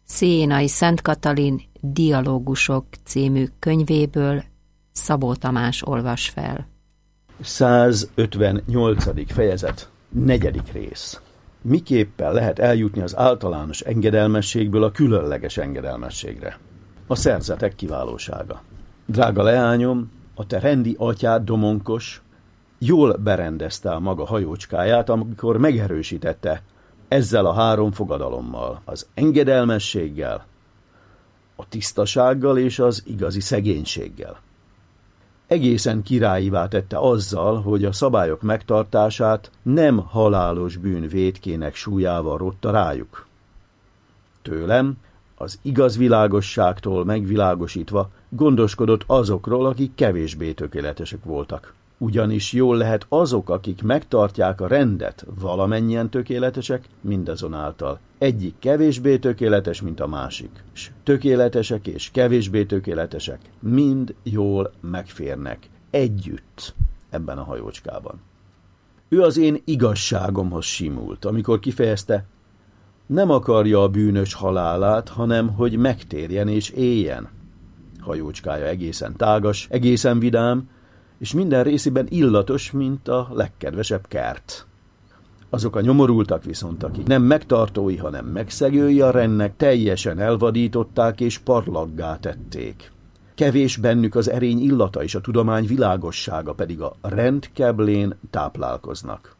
Szénai Szent Katalin Dialógusok című könyvéből Szabó Tamás olvas fel. 158. fejezet, 4. rész. Miképpen lehet eljutni az általános engedelmességből a különleges engedelmességre? A szerzetek kiválósága. Drága leányom, a te rendi atyád Domonkos jól berendezte a maga hajócskáját, amikor megerősítette ezzel a 3 fogadalommal, az engedelmességgel, a tisztasággal és az igazi szegénységgel. Egészen királyivá tette azzal, hogy a szabályok megtartását nem halálos bűn vétkének súlyával rotta rájuk. Tőlem, az igaz világosságtól megvilágosítva gondoskodott azokról, akik kevésbé tökéletesek voltak. Ugyanis jól lehet azok, akik megtartják a rendet, valamennyien tökéletesek, mindazonáltal egyik kevésbé tökéletes, mint a másik, s tökéletesek és kevésbé tökéletesek mind jól megférnek együtt ebben a hajócskában. Ő az én igazságomhoz simult, amikor kifejezte, nem akarja a bűnös halálát, hanem hogy megtérjen és éljen. Hajócskája egészen tágas, egészen vidám, és minden részében illatos, mint a legkedvesebb kert. Azok a nyomorultak viszont, akik nem megtartói, hanem megszegői a rendnek, teljesen elvadították és parlaggá tették. Kevés bennük az erény illata és a tudomány világossága, pedig a rend keblén táplálkoznak.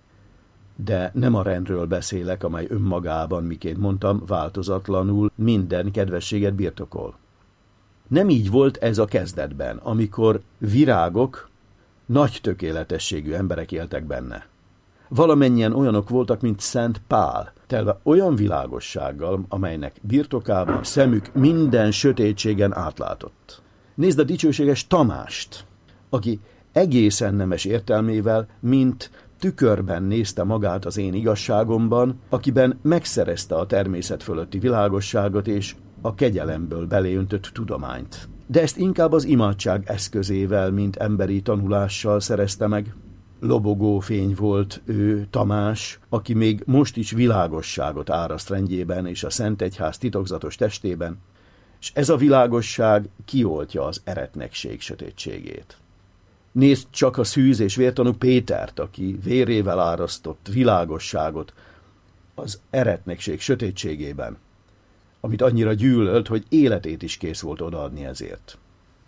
De nem a rendről beszélek, amely önmagában, miként mondtam, változatlanul minden kedvességet birtokol. Nem így volt ez a kezdetben, amikor virágok, nagy tökéletességű emberek éltek benne. Valamennyien olyanok voltak, mint Szent Pál, telve olyan világossággal, amelynek birtokában szemük minden sötétségen átlátott. Nézd a dicsőséges Tamást, aki egészen nemes értelmével, mint tükörben nézte magát az én igazságomban, akiben megszerezte a természet fölötti világosságot és a kegyelemből beléöntött tudományt. De ezt inkább az imádság eszközével, mint emberi tanulással szerezte meg. Lobogó fény volt ő, Tamás, aki még most is világosságot áraszt rendjében és a Szent Egyház titokzatos testében, és ez a világosság kioltja az eretnekség sötétségét. Nézd csak a szűz és vértanú Pétert, aki vérével árasztott világosságot az eretnekség sötétségében, amit annyira gyűlölt, hogy életét is kész volt odaadni ezért.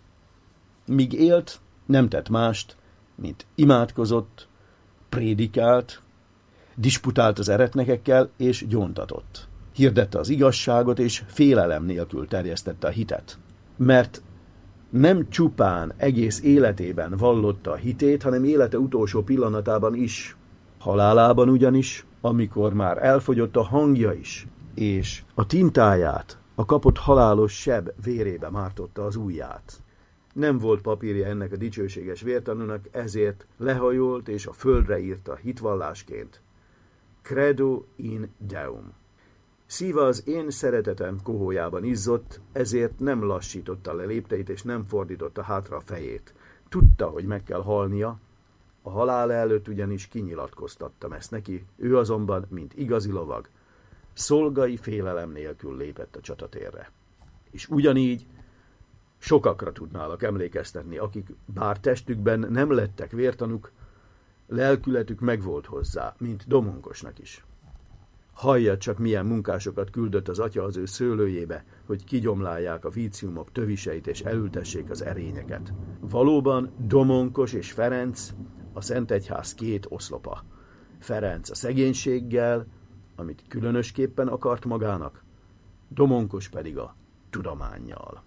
Míg élt, nem tett mást, mint imádkozott, prédikált, disputált az eretnekekkel és gyóntatott. Hirdette az igazságot és félelem nélkül terjesztette a hitet. Mert nem csupán egész életében vallotta a hitét, hanem élete utolsó pillanatában is, halálában ugyanis, amikor már elfogyott a hangja is, és a tintáját, a kapott halálos seb vérébe mártotta az ujját. Nem volt papírja ennek a dicsőséges vértanúnak, ezért lehajolt és a földre írta hitvallásként. Credo in Deum. Szíve az én szeretetem kohójában izzott, ezért nem lassította le lépteit és nem fordította hátra a fejét. Tudta, hogy meg kell halnia, a halála előtt ugyanis kinyilatkoztattam ezt neki, ő azonban, mint igazi lovag, szolgai félelem nélkül lépett a csatatérre. És ugyanígy sokakra tudnálak emlékeztetni, akik bár testükben nem lettek vértanúk, lelkületük megvolt hozzá, mint Domonkosnak is. Hallja csak, milyen munkásokat küldött az atya az ő szőlőjébe, hogy kigyomlálják a víciumok töviseit és elültessék az erényeket. Valóban Domonkos és Ferenc a Szent Egyház 2 oszlopa. Ferenc a szegénységgel, amit különösképpen akart magának, Domonkos pedig a tudománnyal.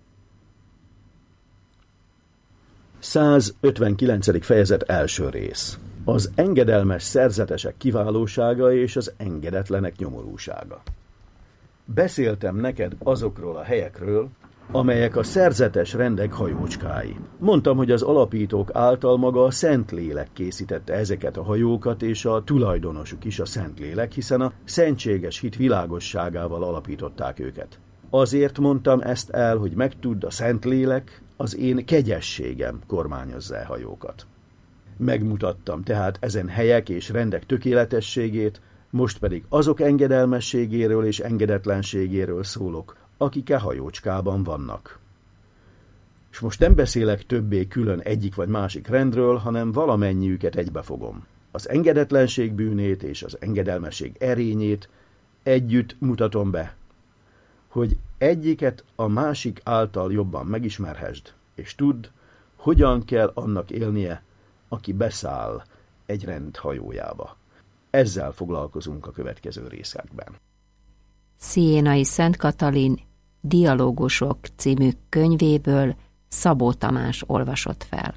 159. fejezet első rész. Az engedelmes szerzetesek kiválósága és az engedetlenek nyomorúsága. Beszéltem neked azokról a helyekről, amelyek a szerzetes rendek hajócskái. Mondtam, hogy az alapítók által maga a Szentlélek készítette ezeket a hajókat, és a tulajdonosuk is a Szentlélek, hiszen a szentséges hit világosságával alapították őket. Azért mondtam ezt el, hogy megtudd, a Szentlélek, az én kegyességem kormányozza a hajókat. Megmutattam tehát ezen helyek és rendek tökéletességét, Most pedig azok engedelmességéről és engedetlenségéről szólok, akik hajócskában vannak. És most nem beszélek többé külön egyik vagy másik rendről, hanem valamennyiüket egybefogom. Az engedetlenség bűnét és az engedelmesség erényét együtt mutatom be, hogy egyiket a másik által jobban megismerhessd, és tudd, hogyan kell annak élnie, aki beszáll egy rend hajójába. Ezzel foglalkozunk a következő részekben. Sziénai Szent Katalin Dialógusok című könyvéből Szabó Tamás olvasott fel.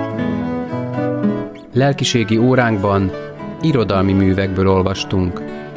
Lelkiségi óránkban irodalmi művekből olvastunk.